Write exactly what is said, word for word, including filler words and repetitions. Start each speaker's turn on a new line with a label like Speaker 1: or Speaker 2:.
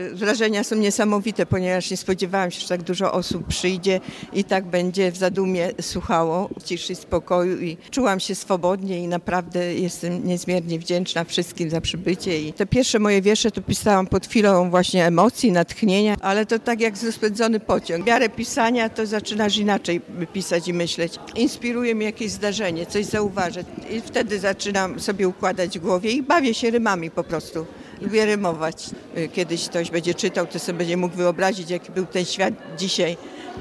Speaker 1: Wrażenia są niesamowite, ponieważ nie spodziewałam się, że tak dużo osób przyjdzie i tak będzie w zadumie słuchało w ciszy i spokoju i czułam się swobodnie i naprawdę jestem niezmiernie wdzięczna wszystkim za przybycie. I te pierwsze moje wiersze to pisałam pod chwilą właśnie emocji, natchnienia, ale to tak jak rozpędzony pociąg. W miarę pisania to zaczynasz inaczej pisać i myśleć. Inspiruje mnie jakieś zdarzenie, coś zauważę i wtedy zaczynam sobie układać w głowie i bawię się rymami po prostu. Lubię rymować. Kiedyś ktoś będzie czytał, to sobie będzie mógł wyobrazić, jaki był ten świat dzisiaj.